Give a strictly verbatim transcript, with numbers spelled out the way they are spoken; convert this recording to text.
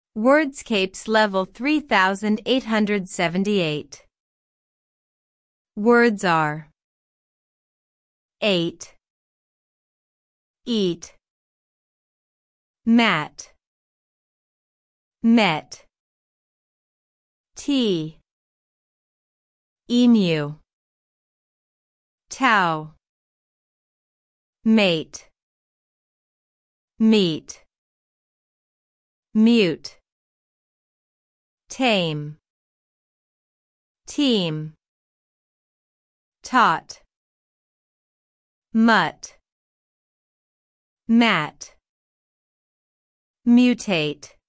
Wordscapes level three thousand eight hundred seventy-eight. Words are eight, eat, mat, met, tea, emu, towel, mate, meet, mute, tame, team, taught, mutt, mat, mutate.